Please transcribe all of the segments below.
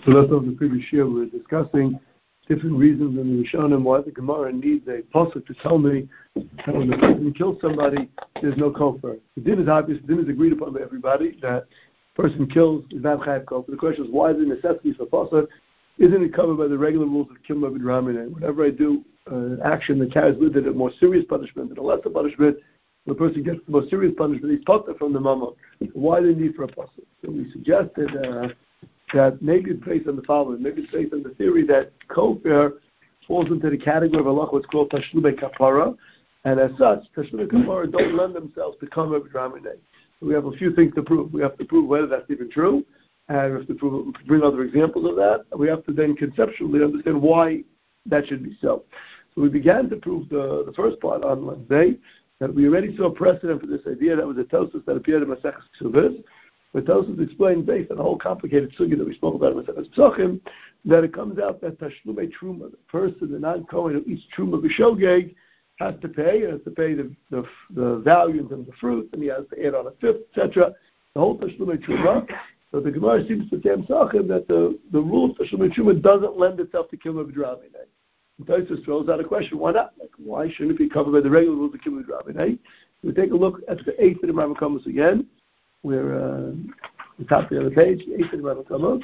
So left off the previous year, we were discussing different reasons in the Rishonim why the Gemara needs a pasuk to tell me that when the person kills somebody, there's no kofar. The din is obvious, the din is agreed upon by everybody that person kills is not chayav kofar. The question is why is the necessity for pasuk? Isn't it covered by the regular rules of kilma b'dramina? Whenever I do an action that carries with it a more serious punishment and a lesser punishment, the person gets the more serious punishment, he's taught from the mama. Why the need for a pasuk? So we suggested that maybe it's based on the following. Maybe it's based on the theory that kofar falls into the category of Allah, what's called tashlumei kapara, and as such, tashlumei kapara don't lend themselves to come over Dramine. So we have a few things to prove. We have to prove whether that's even true, and we have to bring other examples of that, and we have to then conceptually understand why that should be so. So we began to prove the first part on Wednesday, that we already saw a precedent for this idea. That was a Tosfos that appeared in Maseches Ksubos. But Tosfos explained, based on a whole complicated sugya that we spoke about in Maseches Pesachim, that it comes out that Tashlumei Truma, the person, the non-Kohen who eats Truma b'shogeg, has to pay the value in terms of fruit, and he has to add on a fifth, etc. The whole Tashlumei Truma. So the Gemara seems to say in Pesachim that the rule of Tashlumei Truma doesn't lend itself to Kilma b'Dramine. And Tosfos throws out a question: why not? Like, why shouldn't it be covered by the regular rules of Kilma b'Dramine? We take a look at the 8th of the Rambam Kamos again. We're the top of the other page, the 8th of the Rambam Kamos.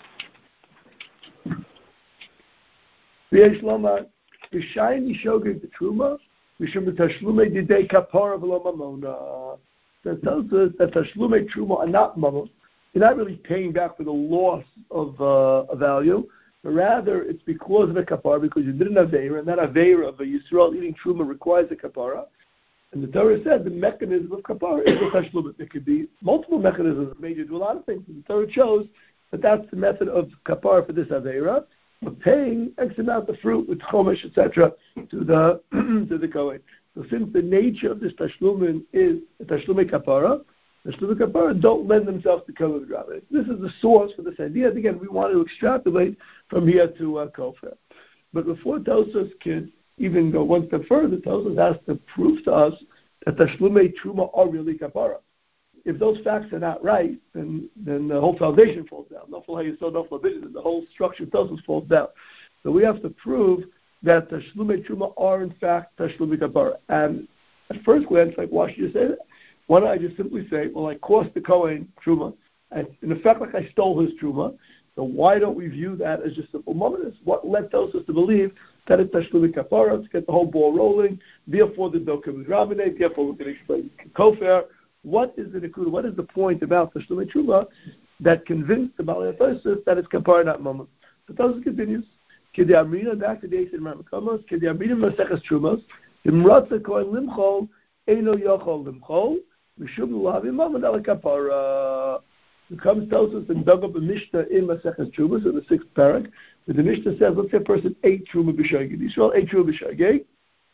V'yesh lomar v'shayni shogeg the truma v'shum b'tashlumei didei kapara v'lo mamona. That tells us that tashlumei truma are not mamon. You're not really paying back for the loss of a value, but rather it's because of a kapara, because you did an aveira, and that aveira of a Yisrael eating truma requires a kapara. And the Torah said the mechanism of kapara is a tashlum. There could be multiple mechanisms that made you do a lot of things. And the Torah shows that that's the method of kapara for this aveira, of paying X amount of fruit with chomesh, etc., to the Kohen. So since the nature of this tashlumin is a tashlumei kapara don't lend themselves to Kohen B'Dramine. This is the source for this idea. And again, we want to extrapolate from here to kofar. But before Tosfos can even go one step further, Tosfos has to prove to us that tashlumei truma are really kapara. If those facts are not right, then the whole foundation falls down. The whole structure of Tosfos falls down. So we have to prove that tashlumei truma are in fact tashlumei kapara. And at first glance, like, why should you say that? Why don't I just simply say, well, I cost the Kohen truma, and in effect, like I stole his truma. So why don't we view that as just simple momentous? What led Tosfos to believe that it's tashlumei kapara to get the whole ball rolling? Therefore, the dokim b'Dramine. Therefore, we're going to explain kofar. What is the point about tashlumei truma that convinced the Balei Tosfos that it's kapara, not moment? So Tosfos continues. K'di amrina back to the 8th of Rambam Kamos. K'di amrina Maseches Trumos. Imratza Kohen limchol eino yochol limchol. Mishum l'lavi moment ala kapara. It comes Tosfos and dug up a Mishnah in Maseches Trumos in the 6th parak, where the Mishnah says, let's say a person ate truma b'shogeg. Yisrael ate truma b'shogeg,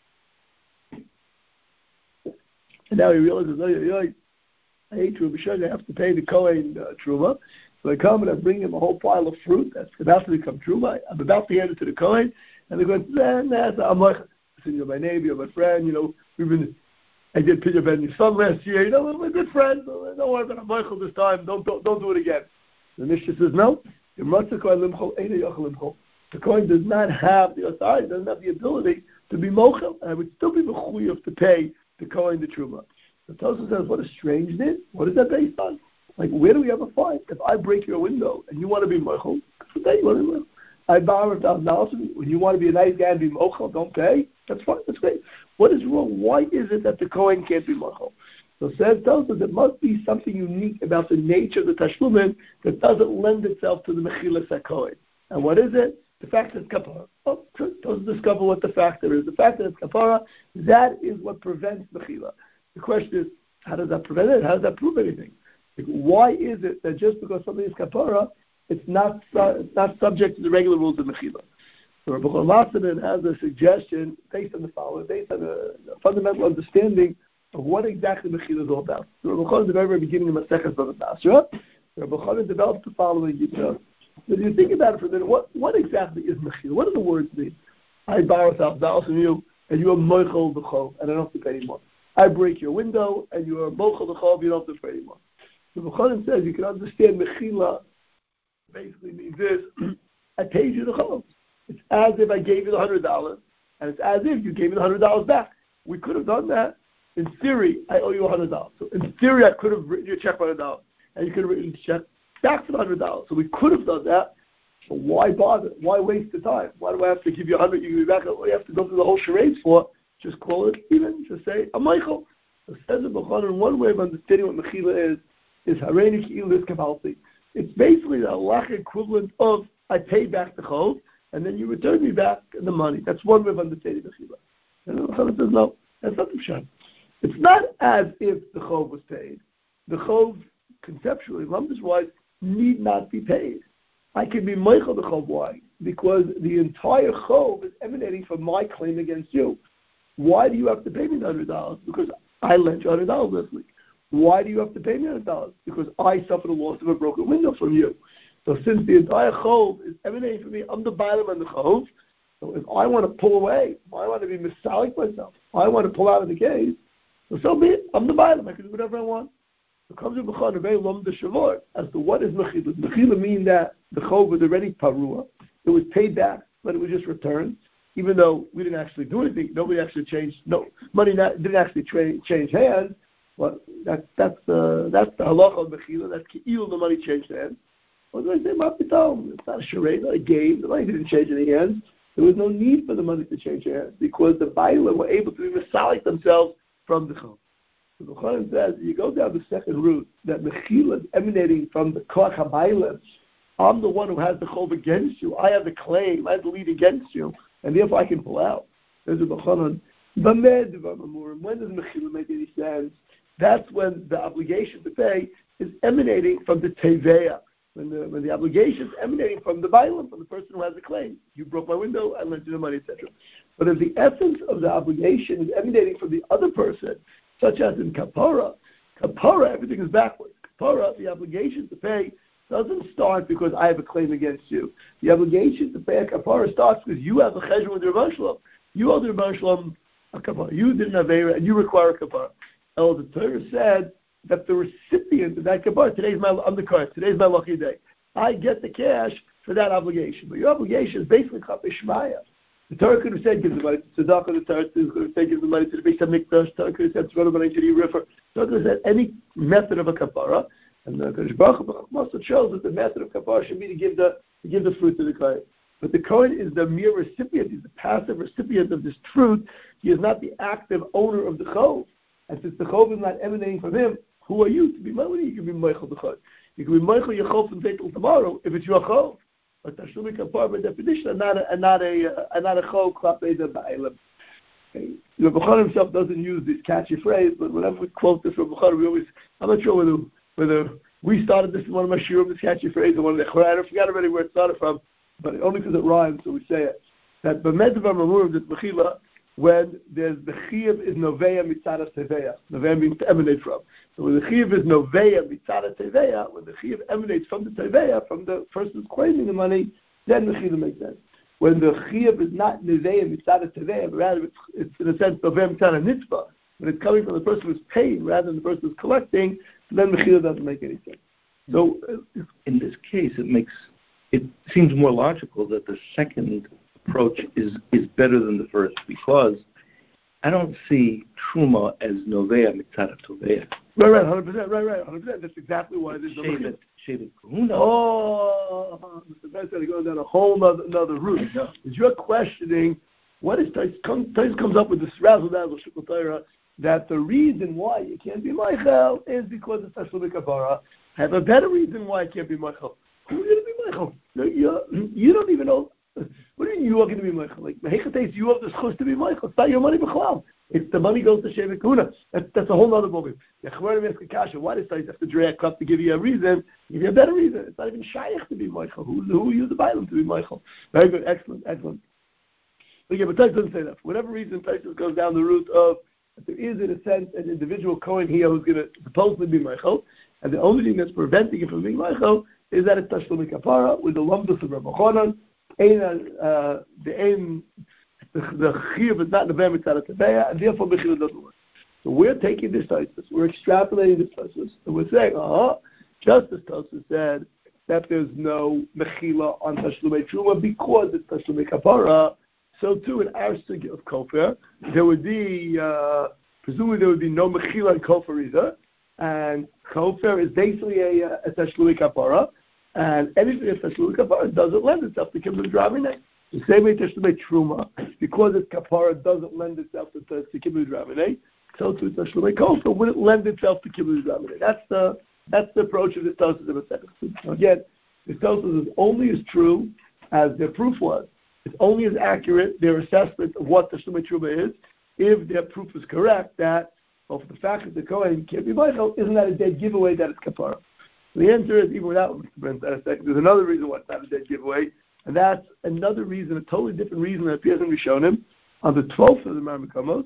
and now he realizes, I ate truma b'shogeg. I have to pay the Kohen truma. So I come and I bring him a whole pile of fruit that's about to become truma. I'm about to hand it to the Kohen, and they're going, I'm like, you're my neighbor, you're my friend. I did Pidyon Ben your son last year. We're good friends. Don't worry about Michael this time. Don't do it again. The Mishnah says no. The Kohen does not have the authority, doesn't have the ability to be mochel, and I would still be mechuyev to pay the Kohen the truma. So Tosfos says, what a strange thing. What is that based on? Like, where do we ever find? If I break your window and you want to be mochel, you want to be mochel. I borrow $1,000. When you want to be a nice guy and be mochel, don't pay. That's fine. That's great. What is wrong? Why is it that the Kohen can't be mochel? So says Tosfos, there must be something unique about the nature of the tashlumin that doesn't lend itself to the mechilas HaKohen. And what is it? The fact that it's kapara. Oh, Tosfos discover what the factor is. The fact that it's kapara, that is what prevents mechila. The question is, how does that prevent it? How does that prove anything? Like, why is it that just because something is kapara, it's not subject to the regular rules of mechila? So Rabbi Chol has a suggestion based on the following, based on a fundamental understanding of what exactly mechila is all about. So Rabbi Chol, at the very, very beginning of Maseches Bava Basra, Rabbi Chol developed the following. So if you think about it for a minute, what exactly is mechila? What do the words mean? I borrow $1,000 from you, and you are mochel b'chol, and I don't have to pay anymore. I break your window, and you are mochel b'chol, you don't have to pay anymore. So Rabbi Chol says you can understand mechila basically means this: I paid you the chov. It's as if I gave you the $100, and it's as if you gave me the $100 back. We could have done that. In theory, I owe you $100. So in theory, I could have written you a check for $100, and you could have written a check back for the $100. So we could have done that. So why bother? Why waste the time? Why do I have to give you $100? You give me back. What do you have to go through the whole charade for? Just call it even. Just say a Michael. So says the Bechor, one way of understanding what Mechila is Hareini Ki'ilu Kabalti. It's basically the halakha equivalent of I pay back the chov, and then you return me back the money. That's one way of understanding Mechila. And the Bechor says no, that's not the pshat. It's not as if the chov was paid. The chov, conceptually, lumdus-wise, need not be paid. I can be meichel the chov. Why? Because the entire chov is emanating from my claim against you. Why do you have to pay me the $100? Because I lent you $100 this week. Why do you have to pay me $100? Because I suffered a loss of a broken window from you. So since the entire chov is emanating from me, I'm the bottom and the chov. So if I want to pull away, if I want to be misalik myself, I want to pull out of the case, so be it. I'm the bottom. I can do whatever I want. It comes to Bechor, a very lom de shavor, as to what is mechila. Mechila mean that the chov was already parua. It was paid back, but it was just returned, even though we didn't actually do anything. Nobody actually changed. No money didn't actually change hands. But that's the halacha of mechila. That's ki'ilu, the money changed hands. What do I say? Mapitom. It's not a charade, not a game. The money didn't change any hands. There was no need for the money to change hands because the bailam were able to be misalik themselves from the chov. So the Bechor says, you go down the second route, that mechila is emanating from the koach habaylam. I'm the one who has the chov against you. I have the claim. I have the lead against you, and therefore I can pull out. There's a Bechor. When does mechila make any sense? That's when the obligation to pay is emanating from the teveya. When the obligation is emanating from the baylam, from the person who has the claim. You broke my window, I lent you the money, etc. But if the essence of the obligation is emanating from the other person, such as in kapara, everything is backwards. Kapara, the obligation to pay doesn't start because I have a claim against you. The obligation to pay a kapara starts because you have a cheshbon with the Rebbeinu Shalom. You owe the Rebbeinu Shalom a kapara. You did an avera and you require a kapara. The Torah said that the recipient of that kapara, today's my lucky day. I get the cash for that obligation. But your obligation is basically kapei shmaya. The Torah could have said, give the money to tzedakah. The Torah could have said, give the money to the Beis HaMikdash. The Torah could have said, throw the money to the river. The Torah could have said any method of a kapara. And the Kodesh Baruch Hu shows that the method of kapara should be to give the fruit to the kohen. But the kohen is the mere recipient. He's the passive recipient of this fruit. He is not the active owner of the chov. And since the chov is not emanating from him, who are you to be meichel? You can be meichel the chov. You can be meichel your chov from today till tomorrow if it's your chov. But tashlumi kapara by definition, and not a chov klapei the ba'elim. The Bechor himself doesn't use this catchy phrase, but whenever we quote this from Bechor, we always. I'm not sure whether we started this in one of my shiurim, this catchy phrase, or one of the Chorayim. I forgot already where it started from, but only because it rhymes, so we say it. That b'medvar mamurim this mechila, when there's the chiyuv is noveya mitzad teveya. Noveya means to emanate from. So when the chiyuv is noveya mitzad teveya, when the chiyuv emanates from the teveya, from the person who's claiming the money, then the chiyuv makes sense. When the chiyuv is not noveya mitzad teveya, but rather it's in a sense noveya mitzad nitzvah, when it's coming from the person who's paying rather than the person who's collecting, then the chiyuv doesn't make any sense. So in this case, it seems more logical that the second approach is better than the first, because I don't see truma as novea mitzad toveya. Right, 100%, right, 100%. That's exactly why there's no Shevet kahuna. Oh, Mr. Ben said he goes down a whole another route. Is you're questioning what is Tais comes up with this razzle dazzle shikul Torah that the reason why you can't be Michael is because it's tashlumi kapara. I have a better reason why I can't be Michael. Who's going to be Michael? You don't even know. What do you mean you are going to be Michael? Like, Mehechates, you have the schus to be Michael. It's not your money, B'chlal. It's the money goes to Shevet Kahuna. That's a whole other ballgame. Why does Tais have to drag up to give you a reason? Give you a better reason. It's not even shaykh to be Michael. Who used the Bible to be Michael? Very good, excellent. But but Tais doesn't say that. For whatever reason, Tais goes down the route of there is, in a sense, an individual Kohen here who's going to supposedly be Michael, and the only thing that's preventing him from being Michael is that it's tashlumi kapara with the lumdus of Rabbi Chonan. The chiyuv is not neveh mitzad teveya, and therefore mechila doesn't work. So we're taking this Tosfos, we're extrapolating this Tosfos, and we're saying, just as Tosfos said that there's no mechila on Tashlumei Truma because it's Tashlumei Kapara, so too in our sugya of Kofar, there would be, presumably there would be no mechila on Kofar either, and Kofar is basically a Tashlumei Kapara, and anything that's Tashlumei Kapara doesn't lend itself to Kibbutz Ramineh. The same way Tashlumei Truma, because it's Kapara, doesn't lend itself to Kibbutz Ramineh, so too Tashlumei Kofar wouldn't lend itself to Kibbutz Ramineh. That's the approach of the Tosfos of a second. Again, the Tosfos is only as true as their proof was. It's only as accurate, their assessment of what Tashlumei Truma is, if their proof is correct that, well, for the fact that the Kohen can't be vital, isn't that a dead giveaway that it's Kapara? The answer is, even without Mr. Brent, there's another reason why it's not a dead giveaway, and that's another reason, a totally different reason that appears in Rishonim on the 12th of the Marmukamos,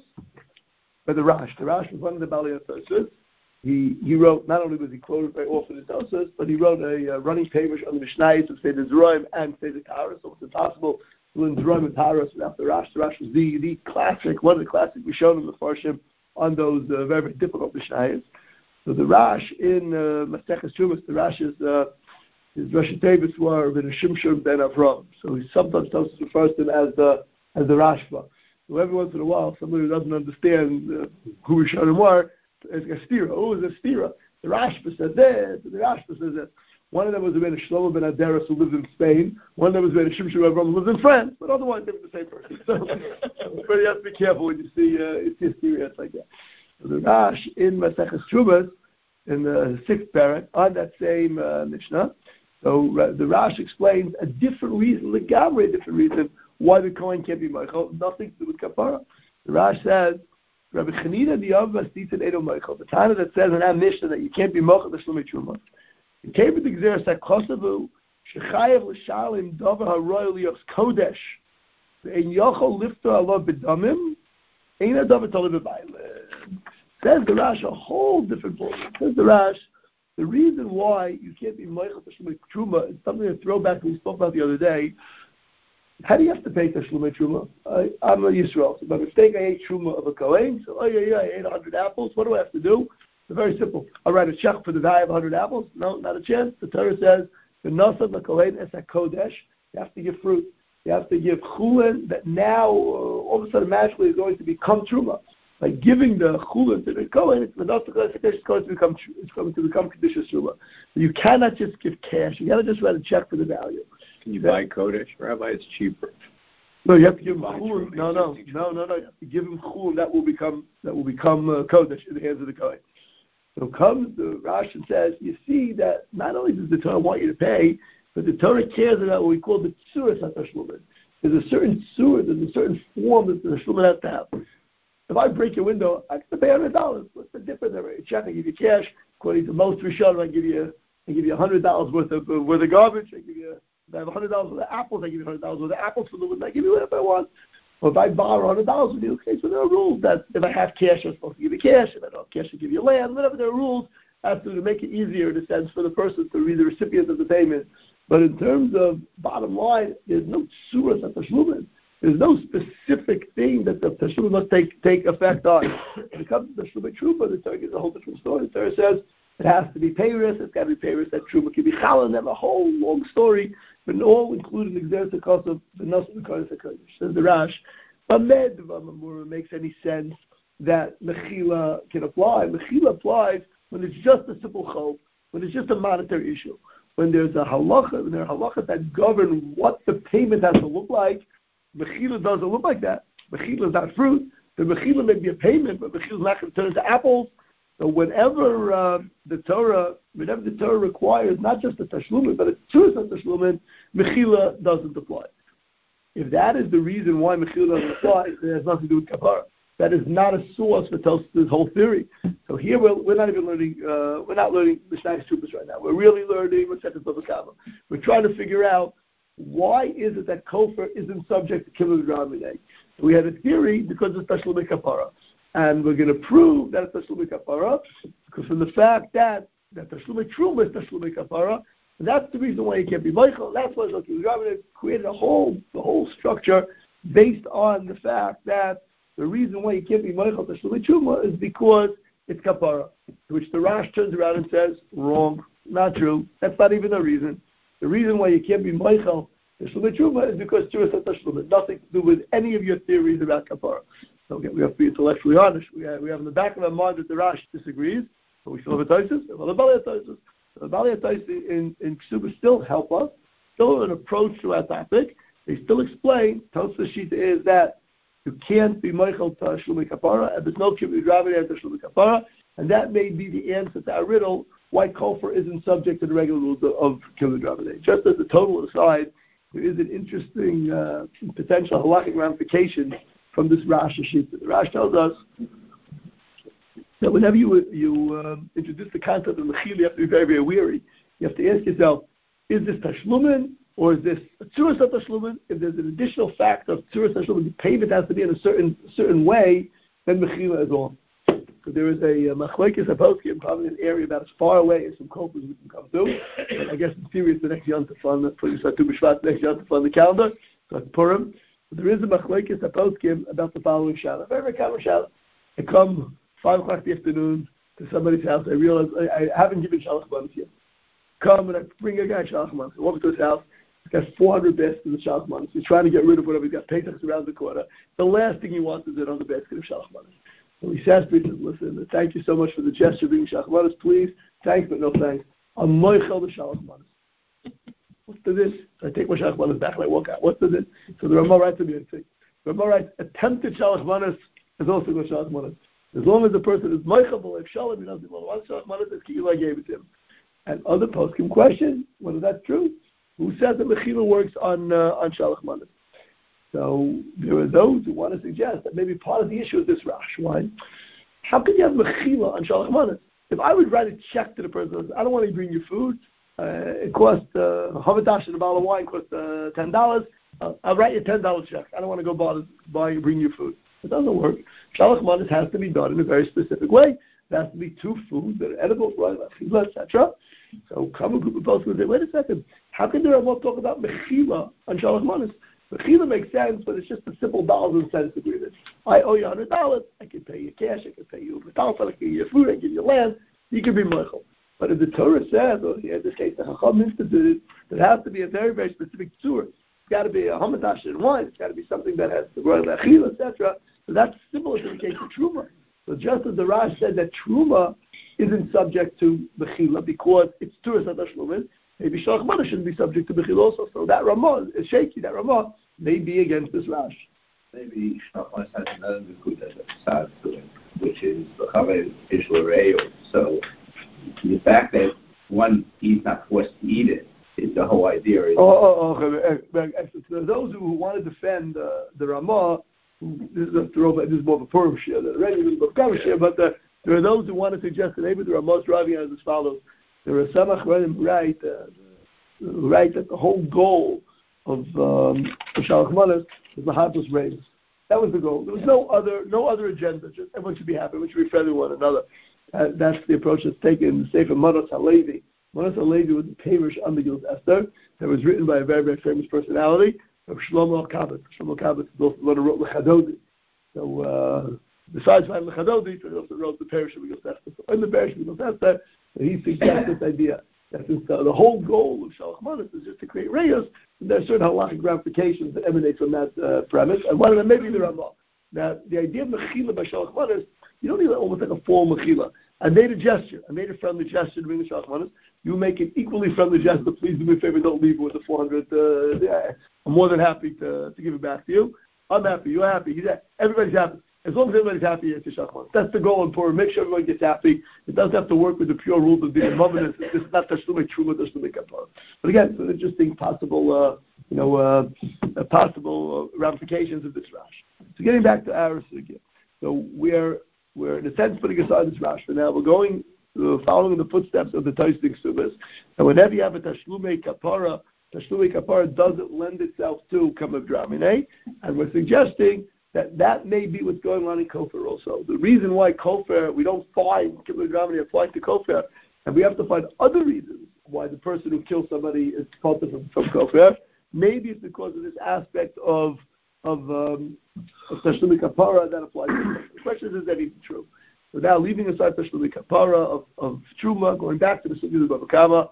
by the Rash. The Rash was one of the Balei Tosfos. He wrote, not only was he quoted very often in Tosfos, but he wrote a running pamish on the Mishnayos of Seder Zerayim and Seder Tahara, so it's impossible to learn Zerayim and Tahara without the Rash. The Rash was the classic, one of the classic Rishonim of the Farshim on those very, very difficult Mishnayos. So the Rash in Maseches Trumas, the Rash is his Rashi Tevis were Ben Shimshon Ben Avram. So he sometimes Tosfos refers to him as the Rashba. So every once in a while, somebody who doesn't understand who Rishonim were, it's a stira. Oh, it's a stira. The Rashba said this, the Rashba says that. One of them was a Ben Shlomo Ben Aderes who lived in Spain. One of them was Ben Shimshon Ben Avram who lived in France. But otherwise, they were the same person. So you have to be careful when you see stira like that. So the Rash in Maseches Trumas, in the 6th parak, on that same Mishnah, so the Rash explains a different reason, a different reason, why the Kohen can't be Michael, nothing to do with Kapara. The Rash says, Rabbi Chanina the Avva Stitan Edo Michael, the Tana that says in our Mishnah that you can't be Michael the Shlomei Truma. It came with the Gzeres HaKosavu, Shechayev L'Shalim Dover HaRoy Lios Kodesh, Ve'en Yochol Lifto Alav B'Damim, Ein HaDover Toleh B'Baylim. Says the Rash a whole different point. Says the Rash, the reason why you can't be Michael Tashlumei Truma is something to throw back we spoke about the other day. How do you have to pay Tashlumei Truma? I'm a Yisrael. So by mistake, I ate Truma of a Kohen. So, I ate 100 apples. What do I have to do? It's very simple. I write a check for the value of 100 apples. No, not a chance. The Torah says, the Nasad LaKohen es HaKodesh. You have to give fruit. You have to give chulin that now, all of a sudden, magically is going to become Truma. By giving the chulin to the Kohen, it's going to become Kedushas Truma. You cannot just give cash. You cannot just write a check for the value. Can you buy Kodesh, Rabbi? It's cheaper. No, you have to give him chulin. No. You have to give him chulin that will become Kodesh in the hands of the Kohen. So comes the Rash and says, you see that not only does the Torah want you to pay, but the Torah cares about what we call the tzuras hatashlumin. There's a certain tzur, there's a certain form that the tashlumin has to have. If I break your window, I have to pay $100. What's the difference? I write a check, I give you cash. According to most Rishonim, I give you $100 worth of garbage. I have $100 worth of apples. I give you $100 worth of apples for the window. I give you whatever I want. Or if I borrow $100 with you, okay, so there are rules that if I have cash, I'm supposed to give you cash. If I don't have cash, I give you land. Whatever, there are rules as to make it easier, in a sense, for the person to be the recipient of the payment. But in terms of bottom line, there's no tzuras at tashlumin. There's no specific thing that the tashlumin must take effect on. When it comes to Tashlumei Truma, the Torah gives a whole different story. The Torah says it has to be peiros. It's got to be peiros. That Truma can be challah. And have a whole long story, but all including the Gzeres HaKosav, the Nasad HaKodesh HaKodesh. Says the Rash, Amed V'Amamura makes any sense that Mechila can apply. Mechila applies when it's just a simple chov, when it's just a monetary issue. When there's a halacha, when there are halachas that govern what the payment has to look like, Mechila doesn't look like that. Mechila is not fruit. The Mechila may be a payment, but Mechila is not going to turn into apples. So whenever the Torah requires not just a tashlumin, but a tzuras of tashlumin, Mechila doesn't apply. If that is the reason why Mechila doesn't apply, it has nothing to do with kapara. That is not a source for this whole theory. So here we're not even learning. We're not learning Mishnayos Trumas right now. We're really learning Maseches Bava Kama. We're trying to figure out why is it that kofar isn't subject to Kibbutz Ramineh. So we had a theory because it's Tashlumei Kapara, and we're going to prove that it's Tashlumei Kapara because from the fact that Tashlumei Truma is Tashlumei Kapara. That's the reason why you can't be Michael. That's why Kibbutz Ramineh created the whole structure based on the fact that the reason why you can't be Michael Tashlumei Truma is because it's Kapara, which the Rash turns around and says, wrong, not true. That's not even a reason. The reason why you can't be Meichel Tashlumei Truma is because Tzuras HaTashlumim. Nothing to do with any of your theories about Kapara. So again, we have to be intellectually honest. We have in the back of our mind that the Rash disagrees, but we still have a Taisus, we have a Bali Taisus. The Bali Taisus in Ksuba still help us, still an approach to our topic. They still explain, Tosfos Shita is that you can't be Meichel Tashlumei Kapara, and there's no Kibbutz Rabbanei Tashlumei Kapara, and that may be the answer to our riddle, why Kofar isn't subject to the regular rules of Kibbutz Rabbanei. Just as a total aside, there is an interesting potential halachic ramification from this Rash Shita. The Rash tells us that whenever you introduce the concept of Mechila, you have to be very, very wary. You have to ask yourself, is this Tashlumin or is this a Tzuras HaTashlumin? If there's an additional fact of Tzuras HaTashlumin, the payment has to be in a certain way, then Mechila is on. So there is a Machlokes HaPoskim, probably an area about as far away as some Kofas we can come to. But I guess in theory it's the next Yom Tov, that's what you said, Tu B'Shvat, next Yom Tov on the calendar, so it's Purim. There is a Machlokes HaPoskim about the following Shabbos. Very, very common Shabbos. I come 5 o'clock in the afternoon to somebody's house. I realize I haven't given Shalach Manos yet. Come and I bring a guy Shalach Manos. I walk into his house. He's got 400 baskets of Shalach Manos. He's trying to get rid of whatever. He's got Pesachs around the corner. The last thing he wants is another basket of Shalach Manos. So he says to me, listen, thank you so much for the gesture of bringing Shalach Manos. Please, thanks, but no thanks. I'm Moichel the Shalach Manos. What's the this? So I take my Shalach Manos back and I walk out. What's the this? So the Ramah writes to me, the Ramah writes, attempted Shalach Manos is also good Shalach Manos. As long as the person is Moichel, if Shalom, he doesn't want one Shalach Manos, it's Kila gave it to him. And other poskim question whether that's true. Who says that Mechila works on Shalach Manos? So there are those who want to suggest that maybe part of the issue is this Rash. Why? How can you have Mechila on Shalach Manos? If I would write a check to the person, I don't want to bring you food. It costs Havadash and a bottle of wine costs $10. I'll write you a $10 check. I don't want to go bring you food. It doesn't work. Shalach Manos has to be done in a very specific way. There has to be 2 foods that are edible, right, etc. So come a group of folks who say, wait a second, how can the Ramah talk about Mechila on Shalach Manos? Mechila makes sense, but it's just a simple dollars and cents agreement. I owe you $100. I can pay you cash. I can pay you a talfel. I can give you food. I can give you land. You can be Meichel. But if the Torah says, or in this case, the Chacham instituted, there has to be a very, very specific tzur. It's got to be a hamadash and wine. It's got to be something that has the royal achila, etc. So that's similar to the case of Truma. So just as the Rash said that Truma isn't subject to Mechila because it's Tzuras HaTashlumin, maybe Shalach Manos shouldn't be subject to Mechila also. So that Ramah is shaky. That Ramah may be against this Rash. Maybe Shalach Manos has another Nekuda that's to it, which is B'chaveh Ish L'Re'o. So the fact that one he's not forced to eat it is the whole idea. Those who want to defend the Ramah, this is more of a Purim share than a regular B'kavah share, but there are those who want to suggest that maybe the Ramah is driving as follows. There are Samach write that the whole goal of Shalach Manos is Mahatos Reis. That was the goal. There was no other agenda. Just everyone should be happy. Everyone should be friendly with one another. That's the approach that's taken in the Sefer Manos HaLevi. Manos HaLevi was a parish on the Gil's Esther that was written by a very, very famous personality, of Shlomo Kabbalah. Shlomo Kabbalah is also the one who wrote Lechadodi. So besides writing Lechadodi, he also wrote the parish of the Gil's Esther. So in the parish of the Gil's Esther, he suggests this idea that since the whole goal of Shalach Manos is just to create reyos, there are certain halachic ramifications that emanate from that premise, and one of them may be the Ramah. Now, the idea of Mechila by Shalach Manos, you don't need almost like a formal Mechila. I made a gesture. I made a friendly gesture to bring the Shalach Manos. You make an equally friendly gesture. Please do me a favor. Don't leave with the 400. I'm more than happy to give it back to you. I'm happy. You're happy. Everybody's happy. As long as everybody's happy, it's a Shalach Manos. That's the goal in Purim. Make sure everyone gets happy. It doesn't have to work with the pure rules of the Mominus. It's not Tashlumei Truma, Tashlumei Kapara. But again, it's an interesting possible ramifications of this Rash. So getting back to our again. So we're in a sense putting aside this Rash for now. We're going following the footsteps of the Tosfos Subas. And whenever you have a Tashlumei Kapara doesn't lend itself to Kamav Dramine, and we're suggesting that may be what's going on in Kofar also. The reason why Kofar, we don't find Kamav Dramine applied to Kofar, and we have to find other reasons why the person who kills somebody is called from Kofar. Maybe it's because of this aspect of Tashlumei Kapara that applies to Kofar. The question is that even true? So now, leaving aside Tashlumei Kapara of Truma, going back to the Sugya of Bava Kama,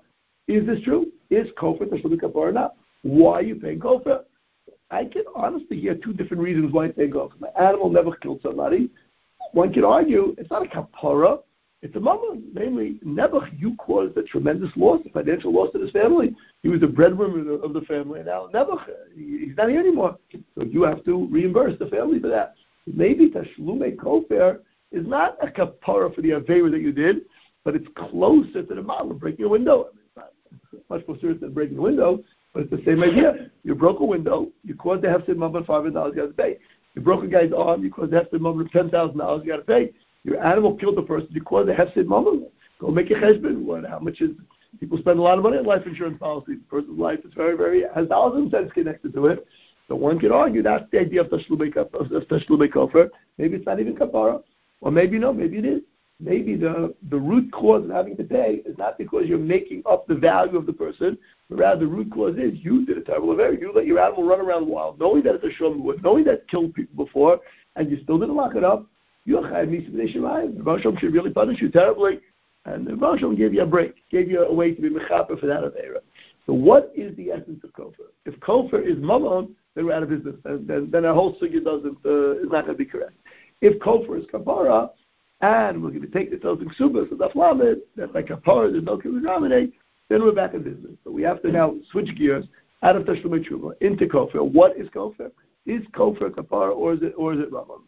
Is this true? Is kofar tashlumei kapara or not? Why are you paying kofar? I can honestly hear two different reasons why I'm paying kofar. My animal never killed somebody. One could argue it's not a kapara, it's a mammon. Namely, Nebuch, you caused a tremendous loss, a financial loss to his family. He was the breadwinner of the family, and now Nebuch, he's not here anymore. So you have to reimburse the family for that. Maybe Tashlumei Kofar is not a kapara for the Aveira that you did, but it's closer to the model of breaking a window. I mean, it's not much more serious than breaking a window, but it's the same idea. You broke a window, you caused the hefsed mammon $500, you got to pay. You broke a guy's arm, you caused the hefsed mammon $10,000, you got to pay. Your animal killed the person, you caused the hefsed mammon. Go make a cheshbon. How much is? People spend a lot of money on life insurance policies. The person's life is very has dollars and cents connected to it. So one could argue that's the idea of tashlumei kofar. Maybe it's not even kapara, or maybe no, maybe it is. Maybe the root cause of having to pay is not because you're making up the value of the person, but rather the root cause is you did a terrible affair. You let your animal run around wild, knowing that it's a shom wood, knowing that it killed people before, and you still didn't lock it up. You're chayav misa b'nei shemayim. The Rosh Hashanah should really punish you terribly, and the Rosh Hashanah gave you a break, gave you a way to be mechaper for that avera. So what is the essence of kofar? If kofar is mammon, then we're out of business. Then our whole sugya is not going to be correct. If kofar is kapara, and we're going to take the Tosik Subas of the Flamed, that like kapara, there's no kilograminate, then we're back in business. So we have to now switch gears out of Tashlumei Truma into kofar. What is kofar? Is kofar kapara or is it mammon?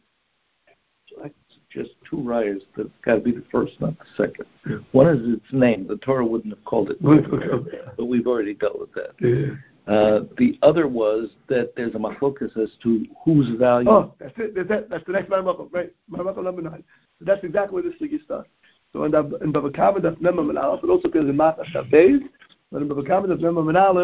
So I suggest two rayas that it's got to be the first, not the second. Yeah. One is its name. The Torah wouldn't have called it kofar, but we've already dealt with that. Yeah. The other was that there's a machlokas as to whose value. Oh, that's it. That's the next Ma'amakom, right? Ma'amakom number 9. So that's exactly where this thing starts. So in Bava Kama, that's Mema Min Aleph. It also appears in Mata Shabbeis. But in Bava Kama, that's Mema Min Aleph.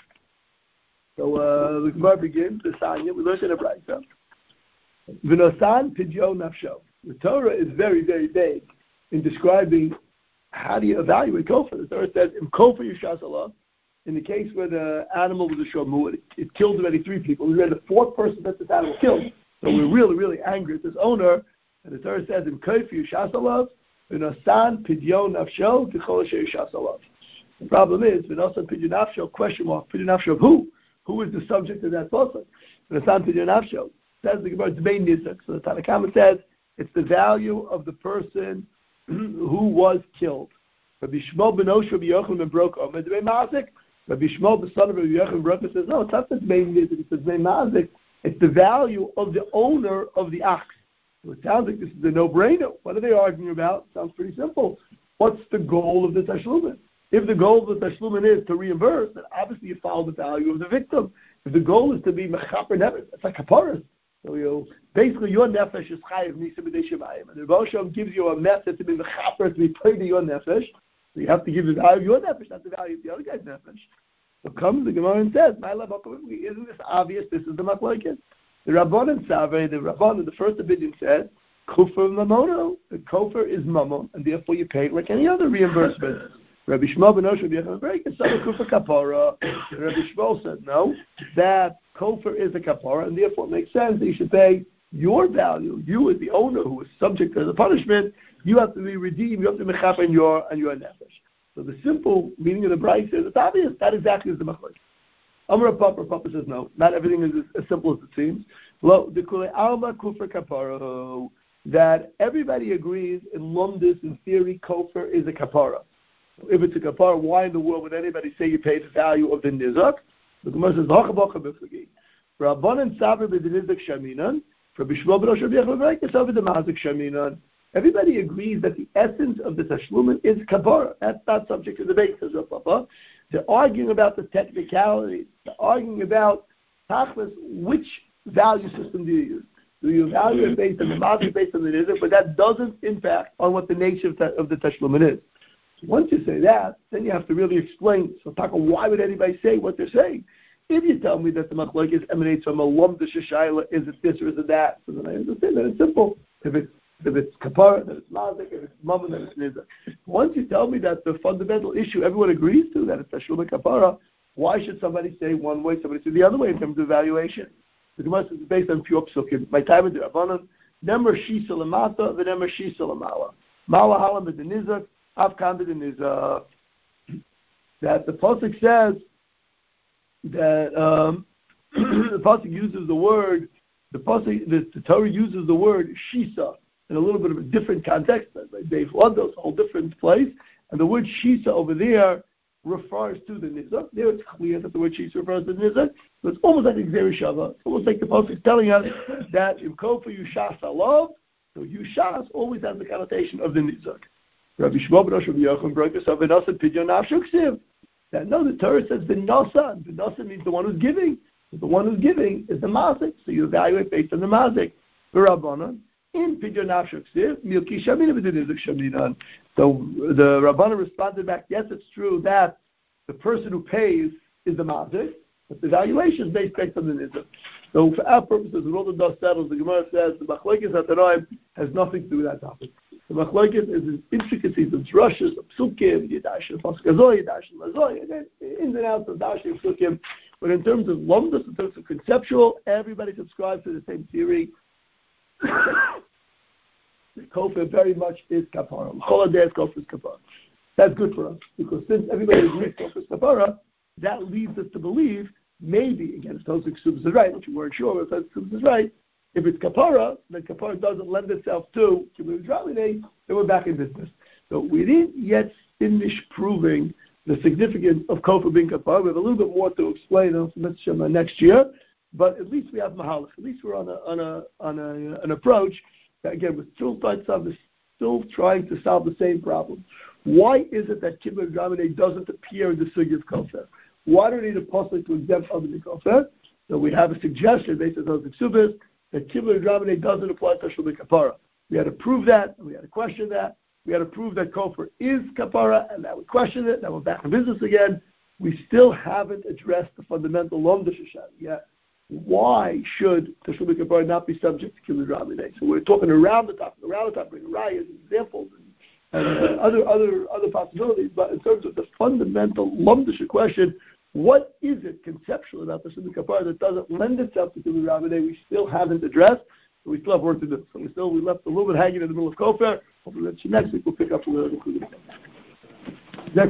So the Gemara begins, the Sanya, we learned in a Brayta. V'nosan pidyon nafsho. The Torah is very, very vague in describing how do you evaluate kofar. The Torah says, in kofar yishas Allah, in the case where the animal was a shomur, it killed already 3 people. We read the 4th person that this animal killed. So we're really, really angry at this owner. And the Torah says, in kofar yishas Allah, v'nosan pidyon nafsho, k'chol asher yishas Allah. The problem is, v'nosan pidyon nafsho, question mark, pidyon nafsho of who? Who is the subject of that person? V'nosan pidyon nafsho. Says the Gemara, it's main nizak. So the Tanna Kama says it's the value of the person who was killed. Rabbi Shmuel ben Osh, Rabbi Yochanan ben Broka, Omed Dmei Mazik. Rabbi Shmuel the son of Rabbi Yochanan ben Broka says, no, it's not the main nizak. It says Dmei Mazik. It's the value of the owner of the ox. So it sounds like this is a no-brainer. What are they arguing about? It sounds pretty simple. What's the goal of the tashlumin? If the goal of the tashlumin is to reimburse, then obviously you follow the value of the victim. If the goal is to be mechaper nefesh, it's like kaparas. So basically your nefesh is chayav misa b'nei shemayim, and the Rosh Hashanah gives you a method to be mechaper, to be paid to your nefesh. So you have to give the value of your nefesh, not the value of the other guy's nefesh. So comes the Gemara and says, isn't this obvious? This is the machlokes. The Rabbanan Saveh, the first opinion says, kofar mamono. The kofar is mammon, and therefore you pay like any other reimbursement. Rabbi Shmuel ben Osh, Rabbi Yochanan ben Broka, some kofar kapara. Rabbi Shmuel said no, that kofar is a kapara, and therefore it makes sense that you should pay your value. You as the owner who is subject to the punishment, you have to be redeemed. You have to be mechaper in your nefesh. So the simple meaning of the brayta is it's obvious. That exactly is the machlokes. Amar Papa says no. Not everything is as simple as it seems. That everybody agrees in lumdis, in theory, kofar is a kapara. If it's a kapara, why in the world would anybody say you pay the value of the nizak? The Gemara says, Rabbanan Sabra b'denizak shaminan, for Bishmol ben Osh Rabbi Yochanan ben Broka, Sabra b'mazik shaminan. Everybody agrees that the essence of the tashlumin is kapara. That's not subject to debate, says Rav Papa. They're arguing about the technicalities. They're arguing about tachlis, which value system do you use? Do you evaluate based on the mazik, based on the nizak? But that doesn't impact on what the nature of the tashlumin is. Once you say that, then you have to really explain. So, Taka, why would anybody say what they're saying? If you tell me that the machlokes emanates from a lumda shashayla, is it this or is it that? So then I understand that it's simple. If it's kapara, then it's mazik. If it's mammon, then it's nizak. Once you tell me that the fundamental issue everyone agrees to, that it's tashlumin kapara, why should somebody say one way, somebody say the other way in terms of evaluation? The Gemara is based on pure psukim. My time in the Rabbanan, nemer shisa lemata, v'nemer shisa lemala. Mala halam b'denizak, avkan b'denizak. that the pasuk says that the pasuk uses the word, the Torah uses the word shisa in a little bit of a different context. They flood those a whole different place, and the word shisa over there refers to the nizak. There it's clear that the word shisa refers to the nizak. So it's almost like Xer Shava. It's almost like the pasuk is telling us that im kofa yushas alav. So yushas always has the connotation of the nizak. Rabbi Shmuel ben Rabbi Yochanan broke this up. V'nasa pidyon nafshu ksiv. That no, the Torah says v'nasa. And v'nasa means the one who's giving. The one who's giving is the mazik. So you evaluate based on the mazik. V'rabbanan in pidyon nafshu ksiv milki shamina v'dinizik shaminan. So the Rabbanan responded back, yes, it's true that the person who pays is the mazik, but the valuation is based on the nizak. So for our purposes, when all the dust settles, the Gemara says the machlokes hatanoim has nothing to do with that topic. The machlokes is its intricacies, its rushes, of psukim, yidash, paskazoy, yidash, lazoy, and then ins and outs of dash and psukim. But in terms of lomdus, in terms of conceptual, everybody subscribes to the same theory. The kofar very much is kapara. Choladay kofar is kapara. That's good for us because since everybody agrees kofar is kapara, that leads us to believe maybe, again, if Tosik Subas is right, which we weren't sure, but if Subas is right, if it's kapara, then kapara doesn't lend itself to Kibbutz Ramine, then we're back in business. So we didn't yet finish proving the significance of kofar being kapara. We have a little bit more to explain next year, but at least we have mahalach. At least we're on an approach that, again, we're still trying to solve the same problem. Why is it that Kibbutz Ramine doesn't appear in the sugya of kofar? Why do we need a pasuk to exempt other than kofar? So we have a suggestion based on those exubas that Kibbutz Ramine doesn't apply to Tashlumei Kapara. We had to prove that, and we had to question that. We had to prove that kofar is kapara, and now we question it. Now we're back in business again. We still haven't addressed the fundamental lomda shashan yet. Why should Tashlumei Kapara not be subject to Kibbutz Ramine? So we're talking around the top, bringing rayas and examples and other possibilities. But in terms of the fundamental lomda question, what is it conceptually about the Tashlumei Kapara that doesn't lend itself to Kibbutz Ramine? We still haven't addressed. So we still have work to do. So we left a little bit hanging in the middle of kofar. Hopefully next week we'll pick up a little bit.